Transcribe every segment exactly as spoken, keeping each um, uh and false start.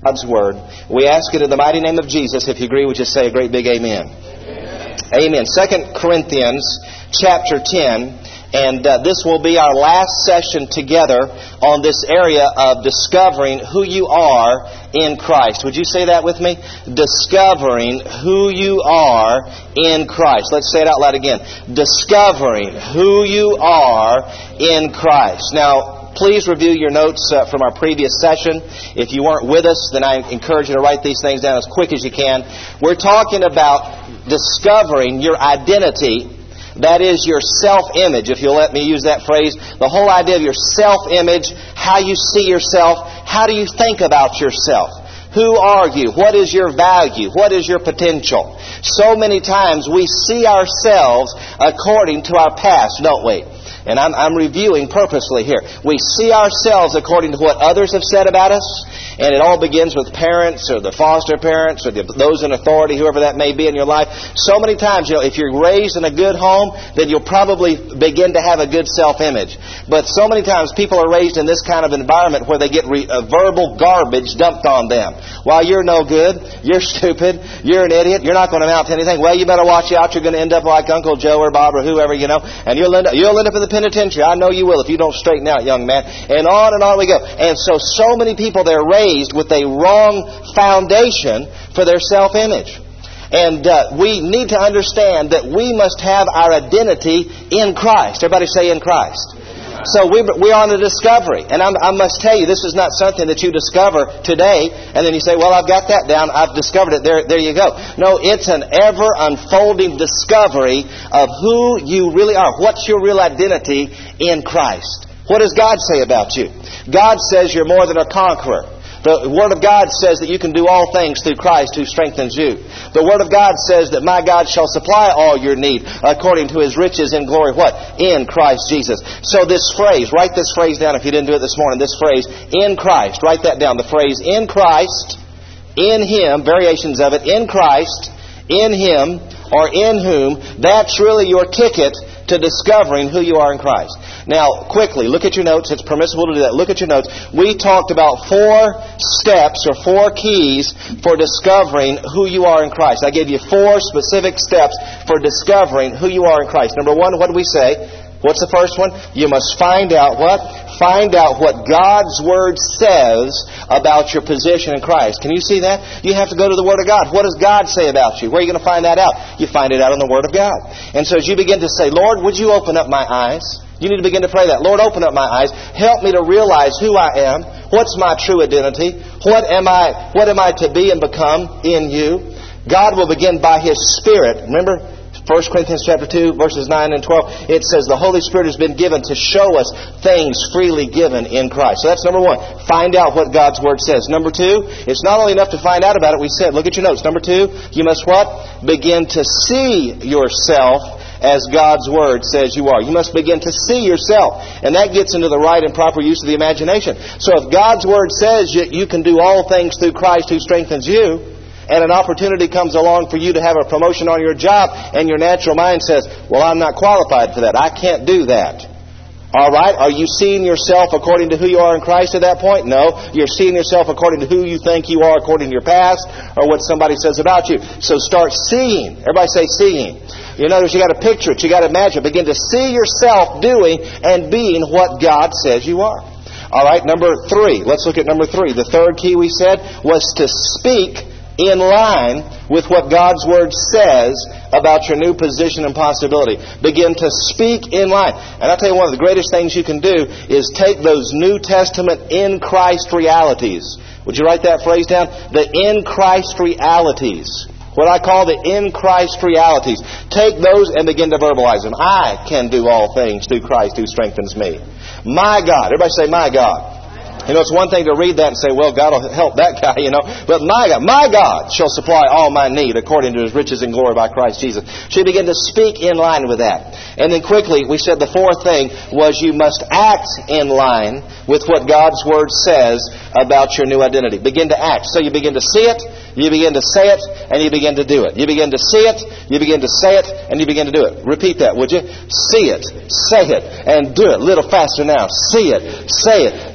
God's Word. We ask it in the mighty name of Jesus. If you agree, would you say a great big amen? Amen. Amen. Second Corinthians chapter ten. And uh, this will be our last session together on this area of discovering who you are in Christ. Would you say that with me? Discovering who you are in Christ. Let's say it out loud again. Discovering who you are in Christ. Now, please review your notes uh, from our previous session. If you weren't with us, then I encourage you to write these things down as quick as you can. We're talking about discovering your identity. That is your self-image, if you'll let me use that phrase. The whole idea of your self-image, how you see yourself, how do you think about yourself? Who are you? What is your value? What is your potential? So many times we see ourselves according to our past, don't we? And I'm, I'm reviewing purposely here. We see ourselves according to what others have said about us. And it all begins with parents or the foster parents or the, those in authority, whoever that may be in your life. So many times, you know, if you're raised in a good home, then you'll probably begin to have a good self-image. But so many times people are raised in this kind of environment where they get re, uh, verbal garbage dumped on them. Well, you're no good. You're stupid. You're an idiot. You're not going to amount to anything. Well, you better watch out. You're going to end up like Uncle Joe or Bob or whoever, you know. And you'll end up, you'll end up in the penitentiary. I know you will if you don't straighten out, young man. And on and on we go. And so, so many people, they're raised with a wrong foundation for their self-image. And uh, we need to understand that we must have our identity in Christ. Everybody say in Christ. So we, we're on a discovery. And I'm, I must tell you, this is not something that you discover today and then you say, well, I've got that down. I've discovered it. There, there you go. No, it's an ever-unfolding discovery of who you really are. What's your real identity in Christ? What does God say about you? God says you're more than a conqueror. The Word of God says that you can do all things through Christ who strengthens you. The Word of God says that my God shall supply all your need according to His riches in glory. What? In Christ Jesus. So this phrase, write this phrase down if you didn't do it this morning. This phrase, in Christ. Write that down. The phrase, in Christ, in Him, variations of it, in Christ, in Him, or in whom, that's really your ticket to discovering who you are in Christ. Now, quickly, look at your notes. It's permissible to do that. Look at your notes. We talked about four steps or four keys for discovering who you are in Christ. I gave you four specific steps for discovering who you are in Christ. Number one, what did we say? What's the first one? You must find out what? Find out what God's Word says about your position in Christ. Can you see that? You have to go to the Word of God. What does God say about you? Where are you going to find that out? You find it out in the Word of God. And so as you begin to say, Lord, would you open up my eyes? You need to begin to pray that. Lord, open up my eyes. Help me to realize who I am. What's my true identity? What am I, what am I to be and become in you? God will begin by His Spirit. Remember, First Corinthians chapter two, verses nine and twelve. It says the Holy Spirit has been given to show us things freely given in Christ. So that's number one. Find out what God's Word says. Number two, it's not only enough to find out about it. We said, look at your notes. Number two, you must what? Begin to see yourself as God's Word says you are. You must begin to see yourself. And that gets into the right and proper use of the imagination. So if God's Word says you, you can do all things through Christ who strengthens you, and an opportunity comes along for you to have a promotion on your job, and your natural mind says, well, I'm not qualified for that. I can't do that. All right? Are you seeing yourself according to who you are in Christ at that point? No. You're seeing yourself according to who you think you are according to your past or what somebody says about you. So start seeing. Everybody say seeing. In other words, you got to picture it. You got to imagine. Begin to see yourself doing and being what God says you are. All right? Number three. Let's look at number three. The third key we said was to speak in line with what God's Word says about your new position and possibility. Begin to speak in line. And I'll tell you, one of the greatest things you can do is take those New Testament in Christ realities. Would you write that phrase down? The in Christ realities. What I call the in Christ realities. Take those and begin to verbalize them. I can do all things through Christ who strengthens me. My God. Everybody say, my God. You know, it's one thing to read that and say, well, God will help that guy, you know. But my God, my God shall supply all my need according to His riches and glory by Christ Jesus. So you begin to speak in line with that. And then quickly, we said the fourth thing was you must act in line with what God's Word says about your new identity. Begin to act. So you begin to see it, you begin to say it, and you begin to do it. You begin to see it, you begin to say it, and you begin to do it. Repeat that, would you? See it, say it, and do it. A little faster now. See it, say it. Ooh, got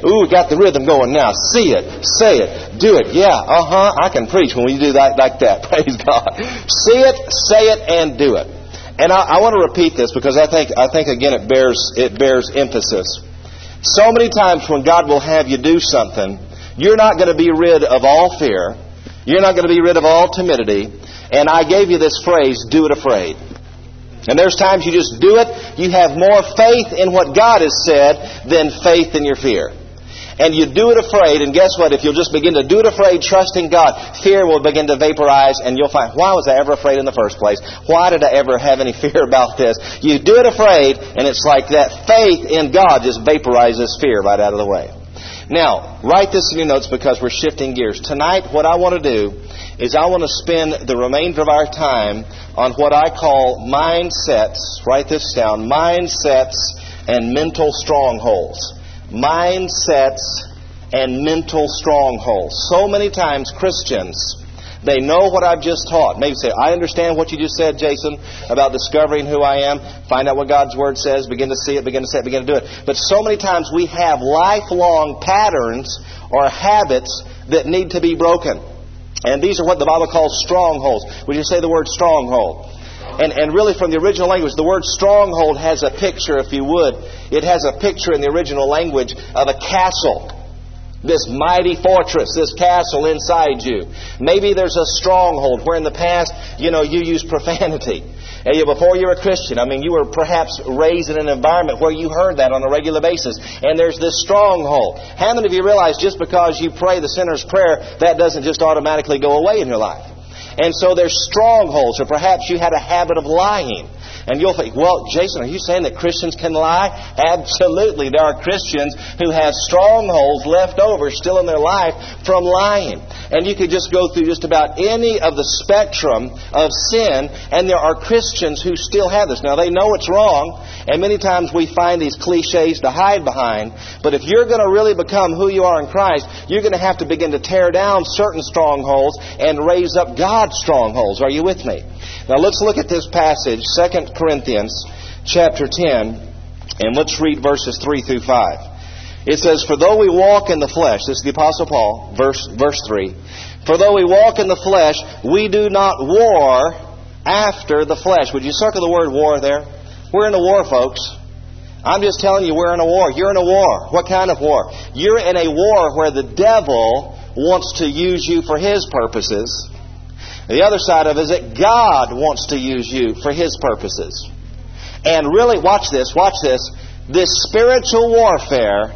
got the rhythm going now. See it, say it, do it. Yeah, uh-huh, I can preach when we do that like that. Praise God. See it, say it, and do it. And I, I want to repeat this because I think, I think again, it bears, it bears emphasis. So many times when God will have you do something, you're not going to be rid of all fear. You're not going to be rid of all timidity. And I gave you this phrase, do it afraid. And there's times you just do it. You have more faith in what God has said than faith in your fear. And you do it afraid, and guess what? If you'll just begin to do it afraid, trusting God, fear will begin to vaporize, and you'll find, why was I ever afraid in the first place? Why did I ever have any fear about this? You do it afraid, and it's like that faith in God just vaporizes fear right out of the way. Now, write this in your notes because we're shifting gears. Tonight, what I want to do is I want to spend the remainder of our time on what I call mindsets. Write this down. Mindsets and mental strongholds. Mindsets and mental strongholds. So many times Christians, they know what I've just taught. Maybe say, I understand what you just said, Jason, about discovering who I am. Find out what God's Word says. Begin to see it, begin to say it, begin to do it. But so many times we have lifelong patterns or habits that need to be broken. And these are what the Bible calls strongholds. Would you say the word stronghold? And, and really from the original language, the word stronghold has a picture, if you would. It has a picture in the original language of a castle. This mighty fortress, this castle inside you. Maybe there's a stronghold where in the past, you know, you used profanity. And you, before you were a Christian, I mean, you were perhaps raised in an environment where you heard that on a regular basis. And there's this stronghold. How many of you realize just because you pray the sinner's prayer, that doesn't just automatically go away in your life? And so there's strongholds, or perhaps you had a habit of lying. And you'll think, well, Jason, are you saying that Christians can lie? Absolutely. There are Christians who have strongholds left over still in their life from lying. And you could just go through just about any of the spectrum of sin, and there are Christians who still have this. Now, they know it's wrong, and many times we find these cliches to hide behind. But if you're going to really become who you are in Christ, you're going to have to begin to tear down certain strongholds and raise up God's strongholds. Are you with me? Now let's look at this passage, Second Corinthians chapter ten, and let's read verses three through five. It says, For though we walk in the flesh, this is the Apostle Paul, verse, verse three, For though we walk in the flesh, we do not war after the flesh. Would you circle the word war there? We're in a war, folks. I'm just telling you, we're in a war. You're in a war. What kind of war? You're in a war where the devil wants to use you for his purposes. The other side of it is that God wants to use you for His purposes. And really, watch this, watch this. This spiritual warfare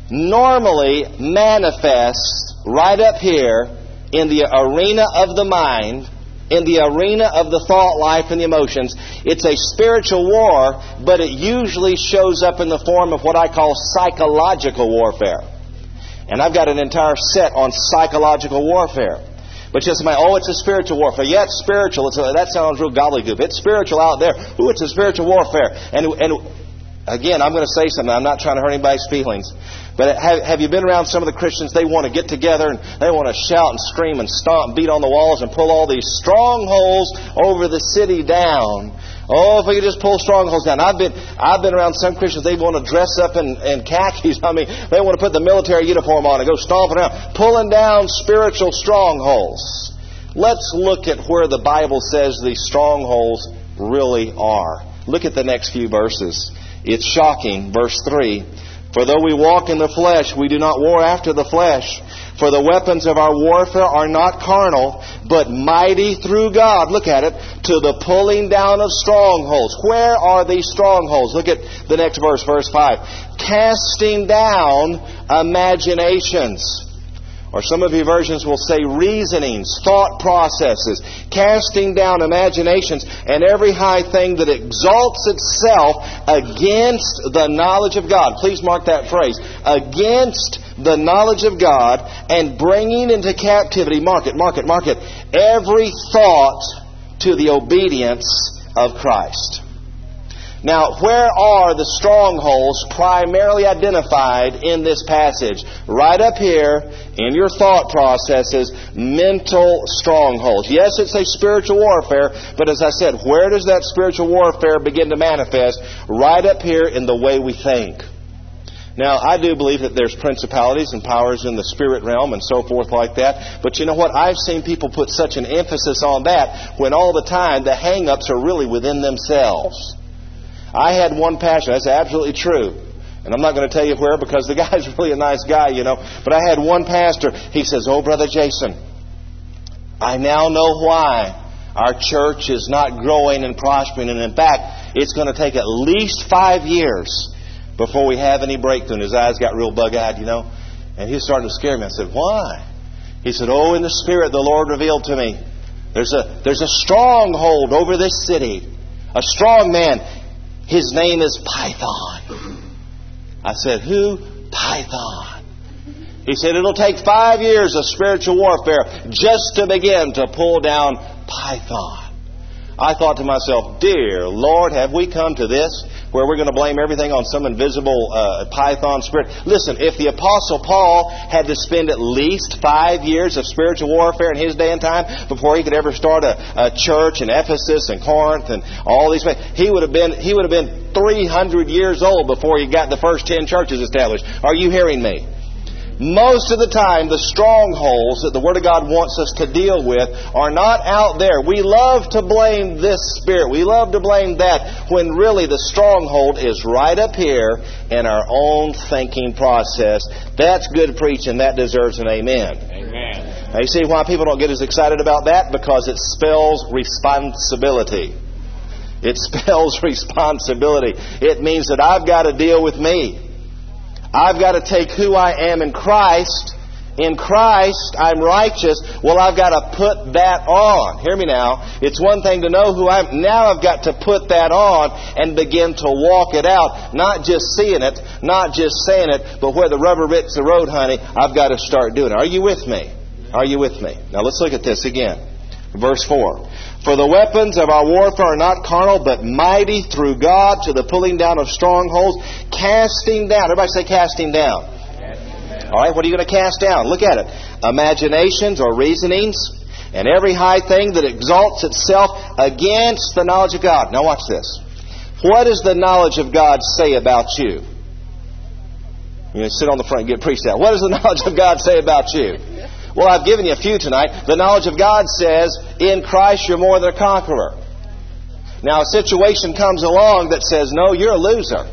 normally manifests right up here in the arena of the mind, in the arena of the thought life and the emotions. It's a spiritual war, but it usually shows up in the form of what I call psychological warfare. And I've got an entire set on psychological warfare. But just say, oh, it's a spiritual warfare. Yeah, it's spiritual. It's a, that sounds real gobbledygook. It's spiritual out there. Ooh, it's a spiritual warfare. And and again, I'm going to say something. I'm not trying to hurt anybody's feelings. But have, have you been around some of the Christians? They want to get together and they want to shout and scream and stomp and beat on the walls and pull all these strongholds over the city down. Oh, if we could just pull strongholds down. I've been I've been around some Christians, they want to dress up in, in khakis. I mean, they want to put the military uniform on and go stomping around, pulling down spiritual strongholds. Let's look at where the Bible says these strongholds really are. Look at the next few verses. It's shocking. Verse three. For though we walk in the flesh, we do not war after the flesh. For the weapons of our warfare are not carnal, but mighty through God. Look at it. To the pulling down of strongholds. Where are these strongholds? Look at the next verse, verse five. Casting down imaginations. Or some of your versions will say reasonings, thought processes, casting down imaginations, and every high thing that exalts itself against the knowledge of God. Please mark that phrase. Against the knowledge of God, and bringing into captivity, mark it, mark it, mark it, every thought to the obedience of Christ. Now, where are the strongholds primarily identified in this passage? Right up here in your thought processes, mental strongholds. Yes, it's a spiritual warfare, but as I said, where does that spiritual warfare begin to manifest? Right up here in the way we think. Now, I do believe that there's principalities and powers in the spirit realm and so forth like that. But you know what? I've seen people put such an emphasis on that when all the time the hang-ups are really within themselves. I had one pastor, that's absolutely true. And I'm not going to tell you where because the guy's really a nice guy, you know. But I had one pastor, he says, "Oh, Brother Jason, I now know why our church is not growing and prospering. And in fact, it's going to take at least five years before we have any breakthrough." And his eyes got real bug-eyed, you know. And he was starting to scare me. I said, "Why?" He said, "Oh, in the Spirit, the Lord revealed to me. There's a, there's a stronghold over this city. A strong man. His name is Python." I said, "Who? Python." He said, "It'll take five years of spiritual warfare just to begin to pull down Python." I thought to myself, dear Lord, have we come to this where we're going to blame everything on some invisible uh, Python spirit? Listen, if the Apostle Paul had to spend at least five years of spiritual warfare in his day and time before he could ever start a, a church in Ephesus and Corinth and all these places, he would have been he would have been three hundred years old before he got the first ten churches established. Are you hearing me? Most of the time, the strongholds that the Word of God wants us to deal with are not out there. We love to blame this spirit. We love to blame that when really the stronghold is right up here in our own thinking process. That's good preaching. That deserves an amen. Amen. Now, you see why people don't get as excited about that? Because it spells responsibility. It spells responsibility. It means that I've got to deal with me. I've got to take who I am in Christ. In Christ, I'm righteous. Well, I've got to put that on. Hear me now. It's one thing to know who I am. Now I've got to put that on and begin to walk it out. Not just seeing it, not just saying it, but where the rubber meets the road, honey, I've got to start doing it. Are you with me? Are you with me? Now let's look at this again. Verse four. "For the weapons of our warfare are not carnal, but mighty through God to the pulling down of strongholds, casting down." Everybody say casting down. All right, what are you going to cast down? Look at it. "Imaginations," or reasonings, "and every high thing that exalts itself against the knowledge of God." Now watch this. What does the knowledge of God say about you? You know, sit on the front and get preached at. What does the knowledge of God say about you? Well, I've given you a few tonight. The knowledge of God says, in Christ you're more than a conqueror. Now, a situation comes along that says, no, you're a loser.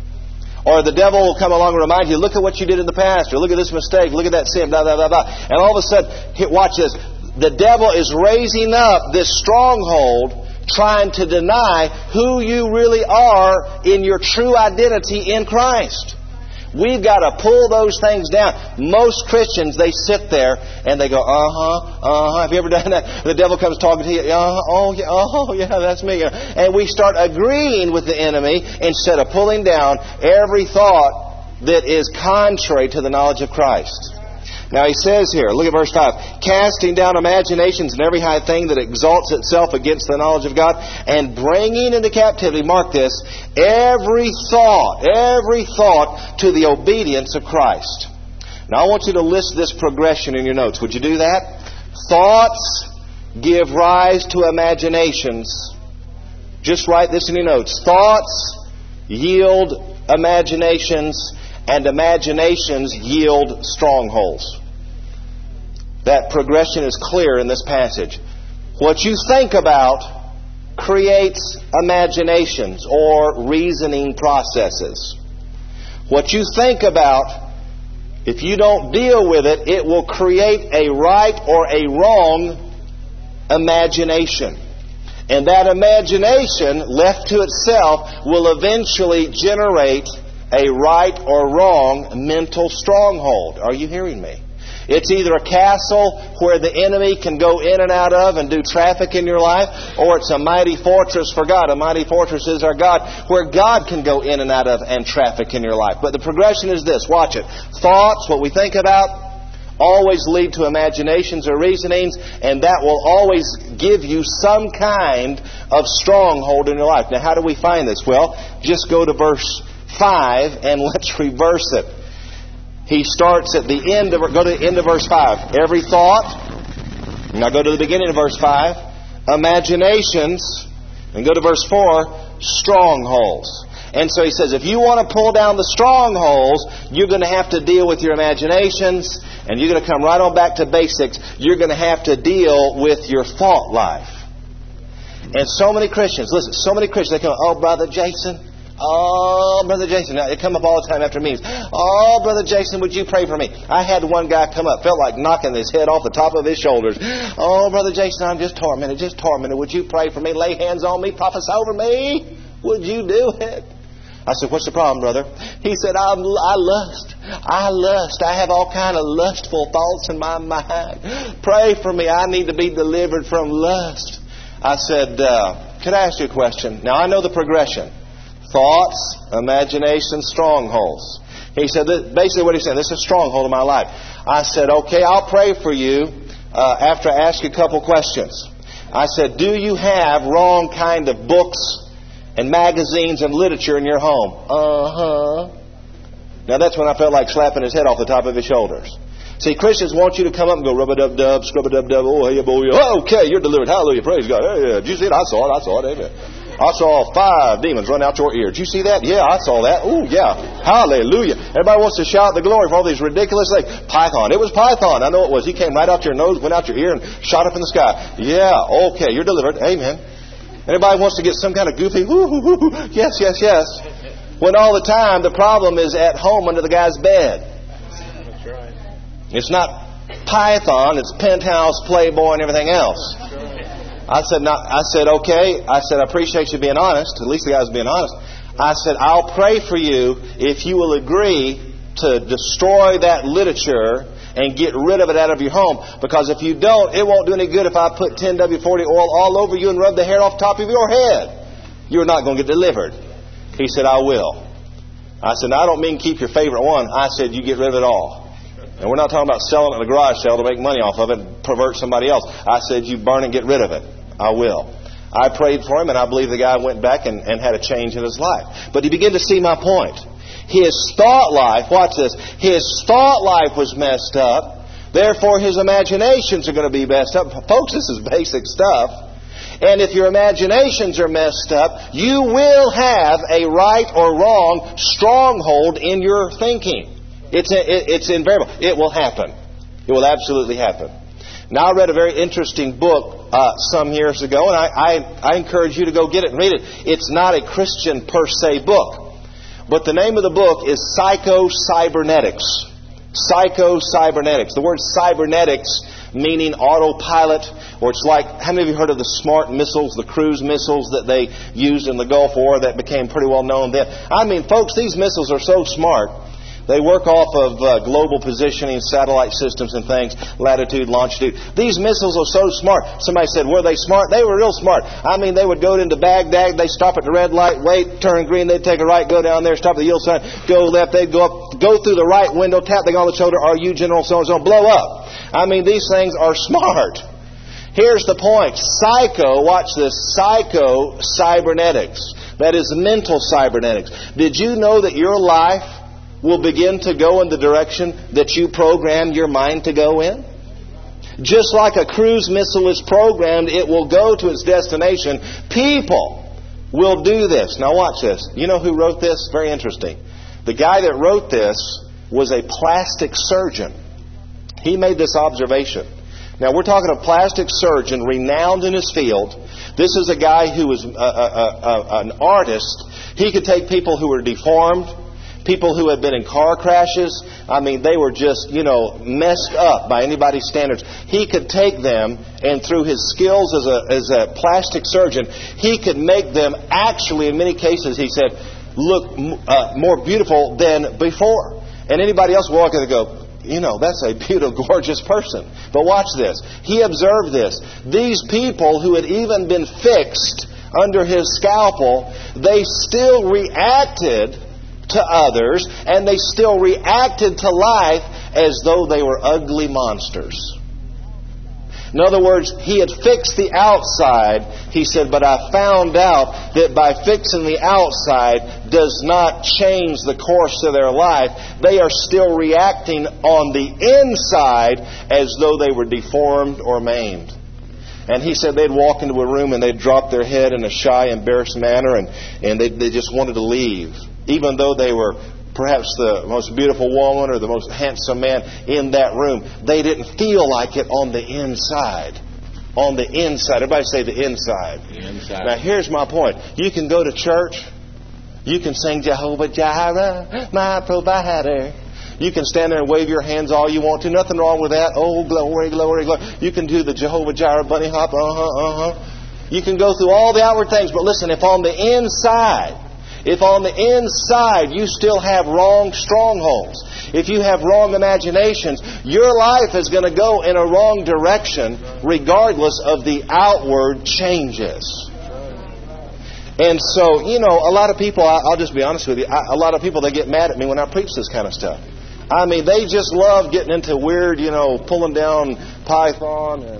Or the devil will come along and remind you, look at what you did in the past, or look at this mistake, look at that sin, blah, blah, blah, blah. And all of a sudden, watch this, the devil is raising up this stronghold, trying to deny who you really are in your true identity in Christ. We've got to pull those things down. Most Christians, they sit there and they go, uh-huh, uh-huh. Have you ever done that? The devil comes talking to you, uh-huh, oh, yeah, oh, yeah, that's me. And we start agreeing with the enemy instead of pulling down every thought that is contrary to the knowledge of Christ. Now he says here, look at verse five, "Casting down imaginations and every high thing that exalts itself against the knowledge of God, and bringing into captivity," mark this, "every thought, every thought to the obedience of Christ." Now I want you to list this progression in your notes. Would you do that? Thoughts give rise to imaginations. Just write this in your notes. Thoughts yield imaginations, and imaginations yield strongholds. That progression is clear in this passage. What you think about creates imaginations or reasoning processes. What you think about, if you don't deal with it, it will create a right or a wrong imagination. And that imagination, left to itself, will eventually generate a right or wrong mental stronghold. Are you hearing me? It's either a castle where the enemy can go in and out of and do traffic in your life, or it's a mighty fortress for God. A mighty fortress is our God, where God can go in and out of and traffic in your life. But the progression is this. Watch it. Thoughts, what we think about, always lead to imaginations or reasonings, and that will always give you some kind of stronghold in your life. Now, how do we find this? Well, just go to verse five and let's reverse it. He starts at the end of, go to the end of verse five. Every thought, now go to the beginning of verse five, imaginations, and go to verse four, strongholds. And so he says, if you want to pull down the strongholds, you're going to have to deal with your imaginations, and you're going to come right on back to basics. You're going to have to deal with your thought life. And so many Christians, listen, so many Christians, they come, oh, Brother Jason, oh, Brother Jason. Now, they come up all the time after meetings. Oh, Brother Jason, would you pray for me? I had one guy come up, felt like knocking his head off the top of his shoulders. Oh, Brother Jason, I'm just tormented, just tormented. Would you pray for me? Lay hands on me, prophesy over me. Would you do it? I said, what's the problem, brother? He said, I'm, I lust. I lust. I have all kind of lustful thoughts in my mind. Pray for me. I need to be delivered from lust. I said, uh, could I ask you a question? Now, I know the progression. Thoughts, imagination, strongholds. He said, that basically what he's saying, this is a stronghold in my life. I said, okay, I'll pray for you uh, after I ask you a couple questions. I said, do you have wrong kind of books and magazines and literature in your home? Uh-huh. Now that's when I felt like slapping his head off the top of his shoulders. See, Christians want you to come up and go rub-a-dub-dub, scrub-a-dub-dub, oh, hey, boy, oh, okay, you're delivered. Hallelujah, praise God. Hey, yeah. Did you see it? I saw it, I saw it, amen. I saw five demons run out your ear. Did you see that? Yeah, I saw that. Oh, yeah. Hallelujah. Everybody wants to shout the glory for all these ridiculous things. Python. It was Python. I know it was. He came right out your nose, went out your ear, and shot up in the sky. Yeah, okay, you're delivered. Amen. Anybody wants to get some kind of goofy, woo, woo, woo, woo. Yes, yes, yes. When all the time the problem is at home under the guy's bed. That's right. It's not Python, it's Penthouse, Playboy, and everything else. I said, no, I said, okay. I said, I appreciate you being honest. At least the guy's being honest. I said, I'll pray for you if you will agree to destroy that literature and get rid of it out of your home. Because if you don't, it won't do any good if I put ten W forty oil all over you and rub the hair off the top of your head. You're not going to get delivered. He said, I will. I said, now, I don't mean keep your favorite one. I said, you get rid of it all. And we're not talking about selling it in a garage sale to make money off of it and pervert somebody else. I said, you burn and get rid of it. I will. I prayed for him, and I believe the guy went back and, and had a change in his life. But you begin to see my point. His thought life, watch this, his thought life was messed up. Therefore, his imaginations are going to be messed up. Folks, this is basic stuff. And if your imaginations are messed up, you will have a right or wrong stronghold in your thinking. It's, it's invariable. It will happen. It will absolutely happen. Now, I read a very interesting book uh, some years ago, and I, I, I encourage you to go get it and read it. It's not a Christian per se book, but the name of the book is Psycho-Cybernetics. Psycho-Cybernetics. The word cybernetics meaning autopilot, or it's like, how many of you heard of the smart missiles, the cruise missiles that they used in the Gulf War that became pretty well known then? I mean, folks, these missiles are so smart. They work off of uh, global positioning, satellite systems and things, latitude, longitude. These missiles are so smart. Somebody said, were they smart? They were real smart. I mean, they would go into Baghdad, they stop at the red light, wait, turn green, they'd take a right, go down there, stop at the yield sign, go left, they'd go up, go through the right window, tap the guy on the shoulder, are you General so-and-so, blow up. I mean, these things are smart. Here's the point. Psycho, watch this, psycho-cybernetics. That is mental cybernetics. Did you know that your life will begin to go in the direction that you programmed your mind to go in? Just like a cruise missile is programmed, it will go to its destination. People will do this. Now watch this. You know who wrote this? Very interesting. The guy that wrote this was a plastic surgeon. He made this observation. Now we're talking a plastic surgeon renowned in his field. This is a guy who was a, a, a, an artist. He could take people who were deformed, people who had been in car crashes. I mean, they were just, you know, messed up by anybody's standards. He could take them, and through his skills as a as a plastic surgeon, he could make them actually, in many cases, he said, look uh, more beautiful than before. And anybody else would walk in and go, you know, that's a beautiful, gorgeous person. But watch this. He observed this. These people who had even been fixed under his scalpel, they still reacted to others, and they still reacted to life as though they were ugly monsters. In other words, he had fixed the outside, he said, but I found out that by fixing the outside does not change the course of their life. They are still reacting on the inside as though they were deformed or maimed. And he said they'd walk into a room and they'd drop their head in a shy, embarrassed manner, and, and they, they just wanted to leave. Even though they were perhaps the most beautiful woman or the most handsome man in that room, they didn't feel like it on the inside. On the inside. Everybody say the inside. The inside. Now here's my point. You can go to church. You can sing Jehovah Jireh, my provider. You can stand there and wave your hands all you want to. Nothing wrong with that. Oh, glory, glory, glory. You can do the Jehovah Jireh bunny hop. Uh-huh, uh-huh. You can go through all the outward things. But listen, if on the inside, if on the inside you still have wrong strongholds, if you have wrong imaginations, your life is going to go in a wrong direction regardless of the outward changes. And so, you know, a lot of people, I'll just be honest with you, a lot of people, they get mad at me when I preach this kind of stuff. I mean, they just love getting into weird, you know, pulling down Python and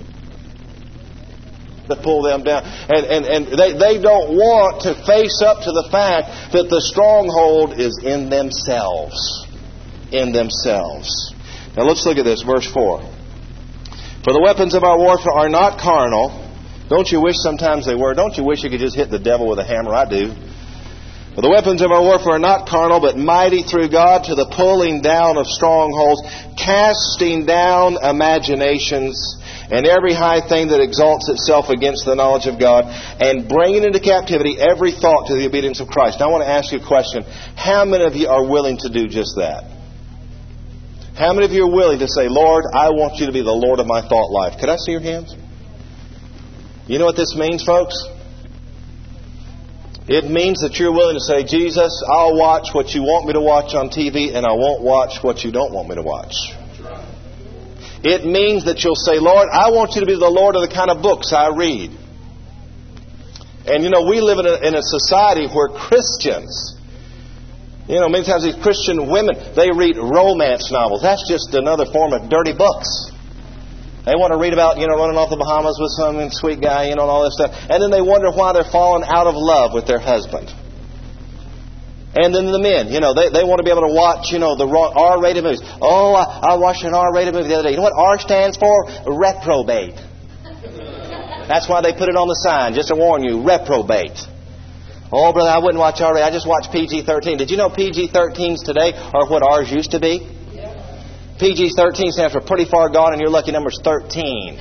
to pull them down. And, and, and they, they don't want to face up to the fact that the stronghold is in themselves. In themselves. Now let's look at this, verse four. For the weapons of our warfare are not carnal. Don't you wish sometimes they were? Don't you wish you could just hit the devil with a hammer? I do. For the weapons of our warfare are not carnal, but mighty through God to the pulling down of strongholds, casting down imaginations, and every high thing that exalts itself against the knowledge of God, and bringing into captivity every thought to the obedience of Christ. Now I want to ask you a question. How many of you are willing to do just that? How many of you are willing to say, Lord, I want you to be the Lord of my thought life? Could I see your hands? You know what this means, folks? It means that you're willing to say, Jesus, I'll watch what you want me to watch on T V, and I won't watch what you don't want me to watch. It means that you'll say, Lord, I want you to be the Lord of the kind of books I read. And you know, we live in a, in a society where Christians, you know, many times these Christian women, they read romance novels. That's just another form of dirty books. They want to read about, you know, running off the Bahamas with some sweet guy, you know, and all this stuff. And then they wonder why they're falling out of love with their husband. And then the men, you know, they, they want to be able to watch, you know, the R-rated movies. Oh, I, I watched an R-rated movie the other day. You know what R stands for? Reprobate. That's why they put it on the sign, just to warn you, reprobate. Oh, brother, I wouldn't watch R-rated. I just watched P G thirteen. Did you know P G thirteens today are what ours used to be? P G thirteen stands for pretty far gone, and your lucky number's thirteen.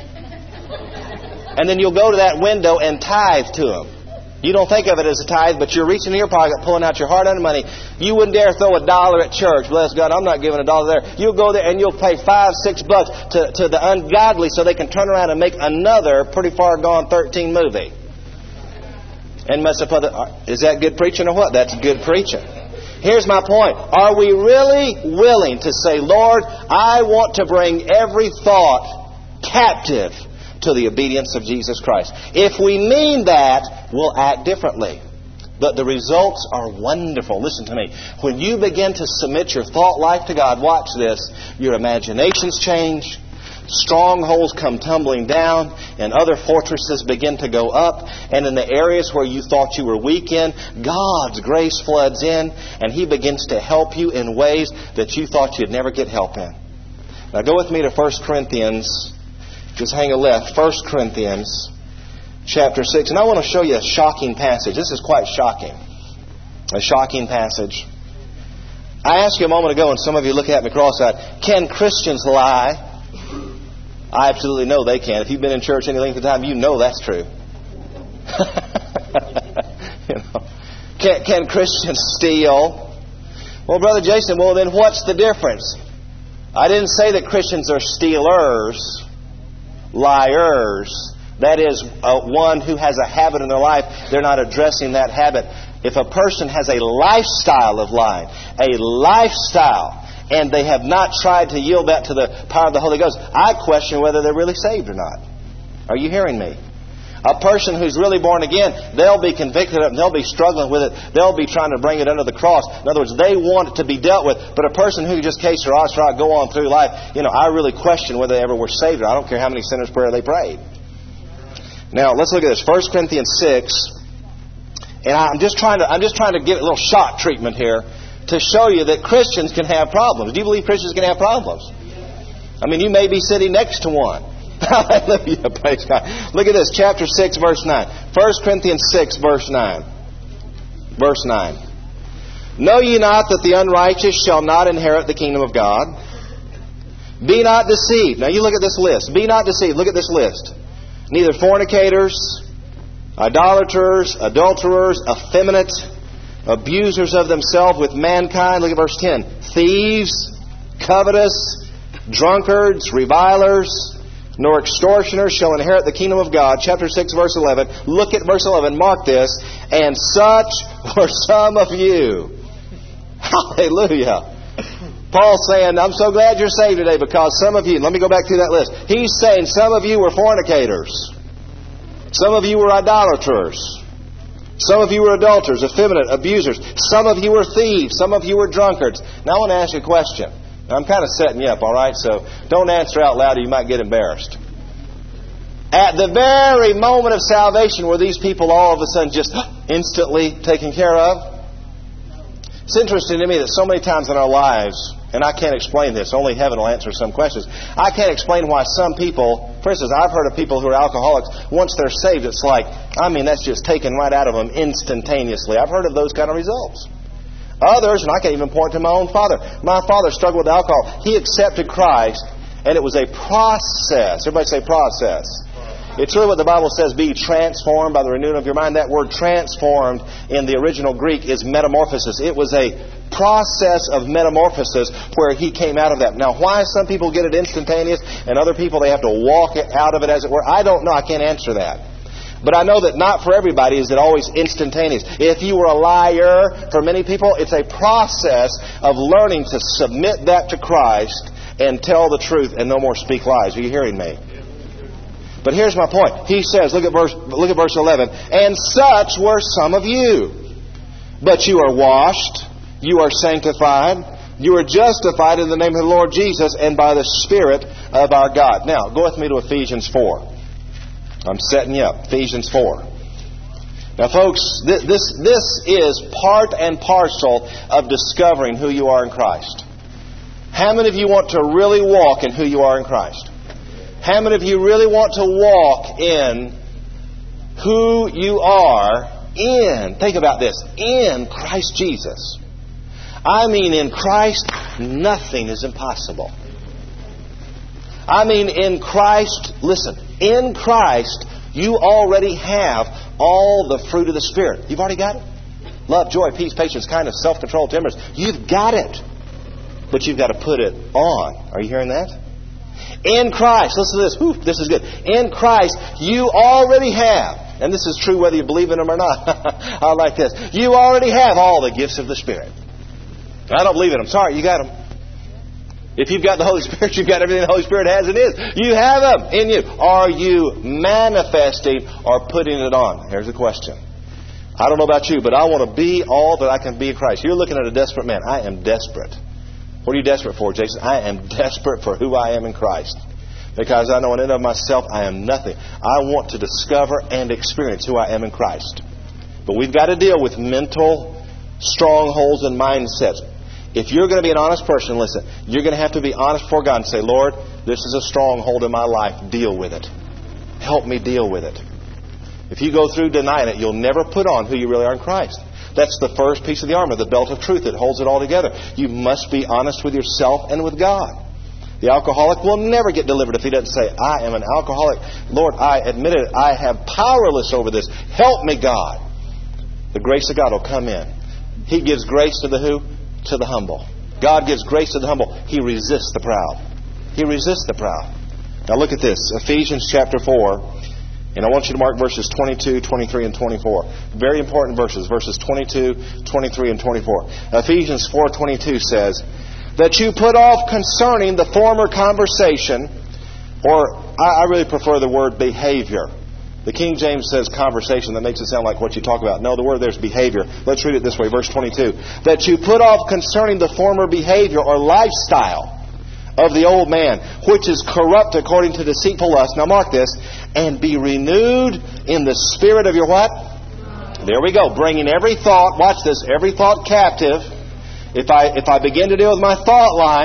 And then you'll go to that window and tithe to them. You don't think of it as a tithe, but you're reaching in your pocket, pulling out your hard-earned money. You wouldn't dare throw a dollar at church. Bless God, I'm not giving a dollar there. You'll go there and you'll pay five, six bucks to, to the ungodly so they can turn around and make another pretty far gone thirteen movie. And mess up other... Is that good preaching or what? That's good preaching. Here's my point. Are we really willing to say, Lord, I want to bring every thought captive to the obedience of Jesus Christ? If we mean that, we'll act differently. But the results are wonderful. Listen to me. When you begin to submit your thought life to God, watch this, your imaginations change. Strongholds come tumbling down, and other fortresses begin to go up. And in the areas where you thought you were weak in, God's grace floods in, and He begins to help you in ways that you thought you'd never get help in. Now go with me to First Corinthians. Just hang a left. First Corinthians chapter six. And I want to show you a shocking passage. This is quite shocking. A shocking passage. I asked you a moment ago, and some of you look at me cross-eyed, can Christians lie? I absolutely know they can. If you've been in church any length of time, you know that's true. you know. Can, can Christians steal? Well, Brother Jason, well then what's the difference? I didn't say that Christians are stealers, liars. That is, uh, one who has a habit in their life, they're not addressing that habit. If a person has a lifestyle of lying, a lifestyle, and they have not tried to yield that to the power of the Holy Ghost, I question whether they're really saved or not. Are you hearing me? A person who's really born again, they'll be convicted of it, and they'll be struggling with it. They'll be trying to bring it under the cross. In other words, they want it to be dealt with. But a person who just case their odds try to go on through life, you know, I really question whether they ever were saved or I don't care how many sinner's prayer they prayed. Now, let's look at this. First Corinthians six. And I'm just trying to I'm just trying to get a little shock treatment here to show you that Christians can have problems. Do you believe Christians can have problems? I mean, you may be sitting next to one. Hallelujah. Praise God. Look at this. Chapter six, verse nine. First Corinthians six, verse nine. Verse nine. Know ye not that the unrighteous shall not inherit the kingdom of God? Be not deceived. Now you look at this list. Be not deceived. Look at this list. Neither fornicators, idolaters, adulterers, effeminate, abusers of themselves with mankind. Look at verse ten. Thieves, covetous, drunkards, revilers, nor extortioners shall inherit the kingdom of God. Chapter six, verse eleven. Look at verse eleven. Mark this. And such were some of you. Hallelujah. Paul's saying, I'm so glad you're saved today because some of you, let me go back through that list. He's saying some of you were fornicators. Some of you were idolaters. Some of you were adulterers, effeminate, abusers. Some of you were thieves. Some of you were drunkards. Now I want to ask you a question. Now, I'm kind of setting you up, all right? So don't answer out loud or you might get embarrassed. At the very moment of salvation, were these people all of a sudden just instantly taken care of? It's interesting to me that so many times in our lives, and I can't explain this, only heaven will answer some questions. I can't explain why some people, for instance, I've heard of people who are alcoholics, once they're saved, it's like, I mean, that's just taken right out of them instantaneously. I've heard of those kind of results. Others, and I can't even point to my own father. My father struggled with alcohol. He accepted Christ, and it was a process. Everybody say process. It's really what the Bible says, be transformed by the renewing of your mind. That word transformed in the original Greek is metamorphosis. It was a process of metamorphosis where he came out of that. Now, why some people get it instantaneous and other people, they have to walk out of it as it were, I don't know. I can't answer that. But I know that not for everybody is it always instantaneous. If you were a liar, for many people, it's a process of learning to submit that to Christ and tell the truth and no more speak lies. Are you hearing me? But here's my point. He says, look at verse look at verse eleven. And such were some of you. But you are washed, you are sanctified, you are justified in the name of the Lord Jesus and by the Spirit of our God. Now, go with me to Ephesians four. I'm setting you up. Ephesians four. Now, folks, this, this, this is part and parcel of discovering who you are in Christ. How many of you want to really walk in who you are in Christ? How many of you really want to walk in who you are in, think about this, in Christ Jesus? I mean, in Christ, nothing is impossible. I mean, in Christ, listen, in Christ, you already have all the fruit of the Spirit. You've already got it. Love, joy, peace, patience, kindness, self-control, temperance. You've got it. But you've got to put it on. Are you hearing that? In Christ, listen to this. Whew, this is good. In Christ, you already have, and this is true whether you believe in them or not. I like this. You already have all the gifts of the Spirit. I don't believe in them. Sorry, you got them. If you've got the Holy Spirit, you've got everything the Holy Spirit has and is. You have them in you. Are you manifesting or putting it on? Here's the question. I don't know about you, but I want to be all that I can be in Christ. You're looking at a desperate man. I am desperate. What are you desperate for, Jason? I am desperate for who I am in Christ. Because I know in and of myself, I am nothing. I want to discover and experience who I am in Christ. But we've got to deal with mental strongholds and mindsets. If you're going to be an honest person, listen, you're going to have to be honest before God and say, Lord, this is a stronghold in my life. Deal with it. Help me deal with it. If you go through denying it, you'll never put on who you really are in Christ. That's the first piece of the armor, the belt of truth that holds it all together. You must be honest with yourself and with God. The alcoholic will never get delivered if he doesn't say, I am an alcoholic. Lord, I admit it. I have powerless over this. Help me, God. The grace of God will come in. He gives grace to the who? To the humble. God gives grace to the humble. He resists the proud. He resists the proud. Now look at this. Ephesians chapter four. And I want you to mark verses twenty-two, twenty-three, and twenty-four. Very important verses. Verses twenty-two, twenty-three, and twenty-four. Ephesians four twenty-two says, that you put off concerning the former conversation, or I, I really prefer the word behavior. The King James says conversation. That makes it sound like what you talk about. No, the word there's behavior. Let's read it this way. Verse twenty-two. That you put off concerning the former behavior or lifestyle of the old man, which is corrupt according to deceitful lust. Now mark this. And be renewed in the spirit of your what? There we go. Bringing every thought, watch this, every thought captive. If I if I begin to deal with my thought life,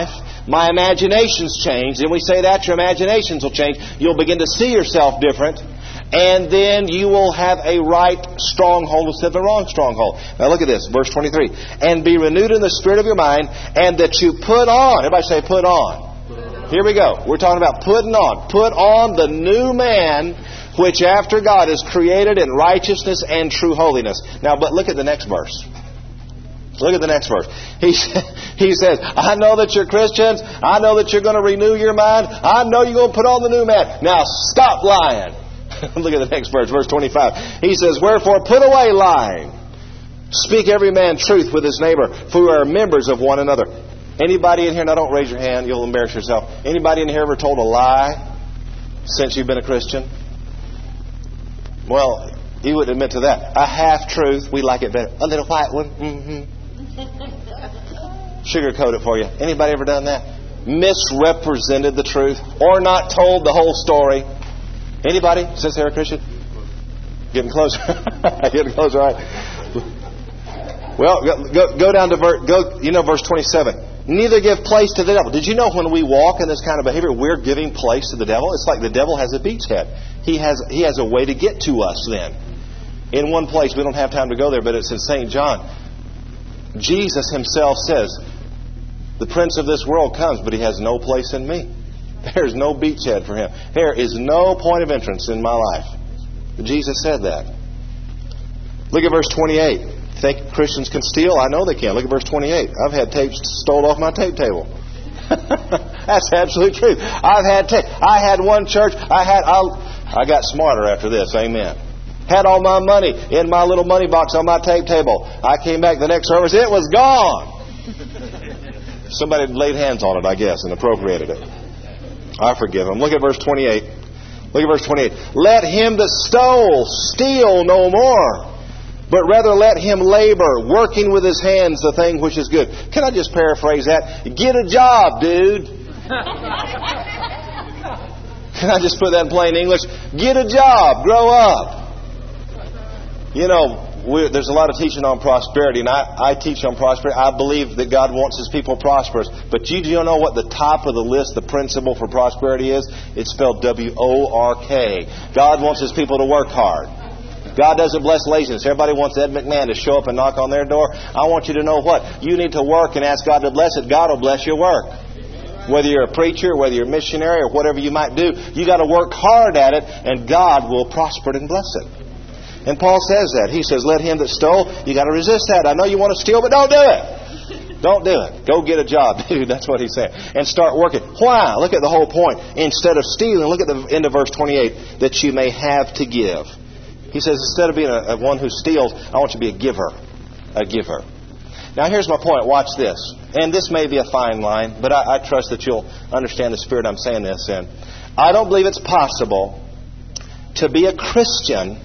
My imaginations change. And we say that your imaginations will change. You'll begin to see yourself different. And then you will have a right stronghold instead of a wrong stronghold. Now look at this, verse twenty-three. And be renewed in the spirit of your mind, and that you put on. Everybody say put on. Here we go. We're talking about putting on. Put on the new man, which after God is created in righteousness and true holiness. Now, but look at the next verse. Look at the next verse. He, he says, I know that you're Christians. I know that you're going to renew your mind. I know you're going to put on the new man. Now stop lying. Look at the next verse, verse twenty-five. He says, wherefore put away lying. Speak every man truth with his neighbor, for we are members of one another. Anybody in here, now don't raise your hand, you'll embarrass yourself. Anybody in here ever told a lie since you've been a Christian? Well, you wouldn't admit to that. A half-truth, we like it better. A little white one, mm-hmm. Sugarcoat it for you. Anybody ever done that? Misrepresented the truth or not told the whole story? Anybody since they're a Christian? Getting closer. Getting closer, all right. Well, go, go, go down to verse, go, you know, verse twenty-seven. Neither give place to the devil. Did you know when we walk in this kind of behavior, we're giving place to the devil? It's like the devil has a beachhead. He has he has a way to get to us then. In one place, we don't have time to go there, but it's in Saint John. Jesus himself says, the prince of this world comes, but he has no place in me. There's no beachhead for him. There is no point of entrance in my life. Jesus said that. Look at verse twenty-eight. Think Christians can steal? I know they can. Look at verse twenty-eight. I've had tapes stolen off my tape table. That's absolute truth. I've had tape. I had one church. I had. I, I got smarter after this. Amen. Had all my money in my little money box on my tape table. I came back the next service. It was gone. Somebody laid hands on it, I guess, and appropriated it. I forgive him. Look at verse twenty-eight. Look at verse twenty-eight. Let him that stole steal no more, but rather let him labor, working with his hands the thing which is good. Can I just paraphrase that? Get a job, dude. Can I just put that in plain English? Get a job. Grow up. You know, we, there's a lot of teaching on prosperity, and I, I teach on prosperity. I believe that God wants His people prosperous. But you do know what the top of the list, the principle for prosperity is? It's spelled W O R K. God wants His people to work hard. God doesn't bless laziness. Everybody wants Ed McMahon to show up and knock on their door. I want you to know what? You need to work and ask God to bless it. God will bless your work. Whether you're a preacher, whether you're a missionary, or whatever you might do, you got to work hard at it, and God will prosper it and bless it. And Paul says that. He says, let him that stole, you got to resist that. I know you want to steal, but don't do it. Don't do it. Go get a job, dude. That's what he's saying. And start working. Why? Look at the whole point. Instead of stealing, look at the end of verse twenty-eight, that you may have to give. He says, instead of being a, a one who steals, I want you to be a giver. A giver. Now, here's my point. Watch this. And this may be a fine line, but I, I trust that you'll understand the spirit I'm saying this in. I don't believe it's possible to be a Christian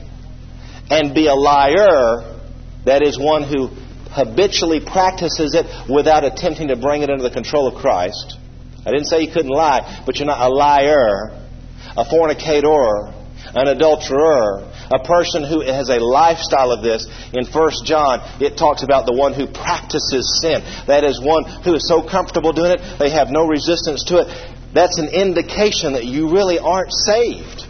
and be a liar, that is one who habitually practices it without attempting to bring it under the control of Christ. I didn't say you couldn't lie, but you're not a liar, a fornicator, an adulterer, a person who has a lifestyle of this. In First John, it talks about the one who practices sin. That is one who is so comfortable doing it, they have no resistance to it. That's an indication that you really aren't saved.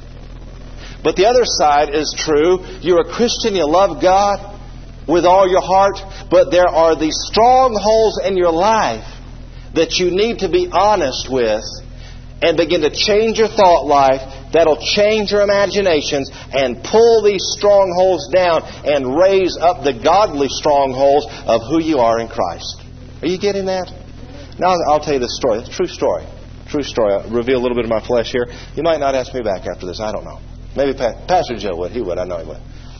But the other side is true. You're a Christian, you love God with all your heart, but there are these strongholds in your life that you need to be honest with and begin to change your thought life. That'll change your imaginations and pull these strongholds down and raise up the godly strongholds of who you are in Christ. Are you getting that? Now I'll tell you this story. It's a true story. True story. I'll reveal a little bit of my flesh here. You might not ask me back after this. I don't know. Maybe Pastor Joe would. He would. I know he would.